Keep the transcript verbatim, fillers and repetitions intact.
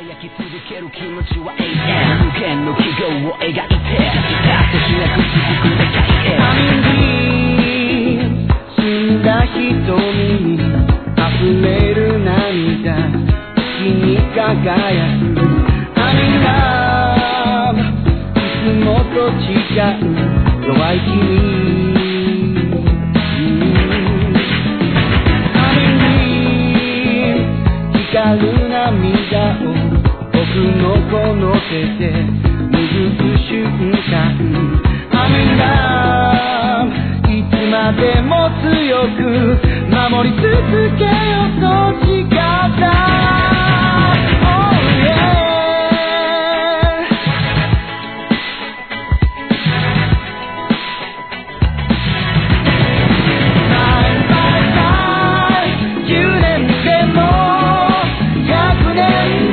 輝き続ける気持ちは永遠無限の記号を描いて果てしなく続く世界へ網に澄んだ瞳に溢れる涙月に輝く網がいつもと違う弱い君光る涙を僕のこの手で拭く瞬間雨がいつまでも強く守り続けようと誓った、oh yeahじゅうねんでもひゃくねん